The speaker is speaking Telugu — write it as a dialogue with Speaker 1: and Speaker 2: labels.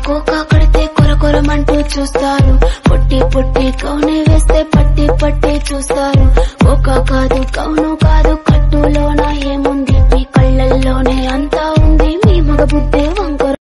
Speaker 1: కోకా కడితే కొరకొరమంటూ చూస్తారు, పొట్టి పొట్టి కౌనే వేస్తే పట్టి పట్టి చూస్తారు. కోకా కాదు కౌను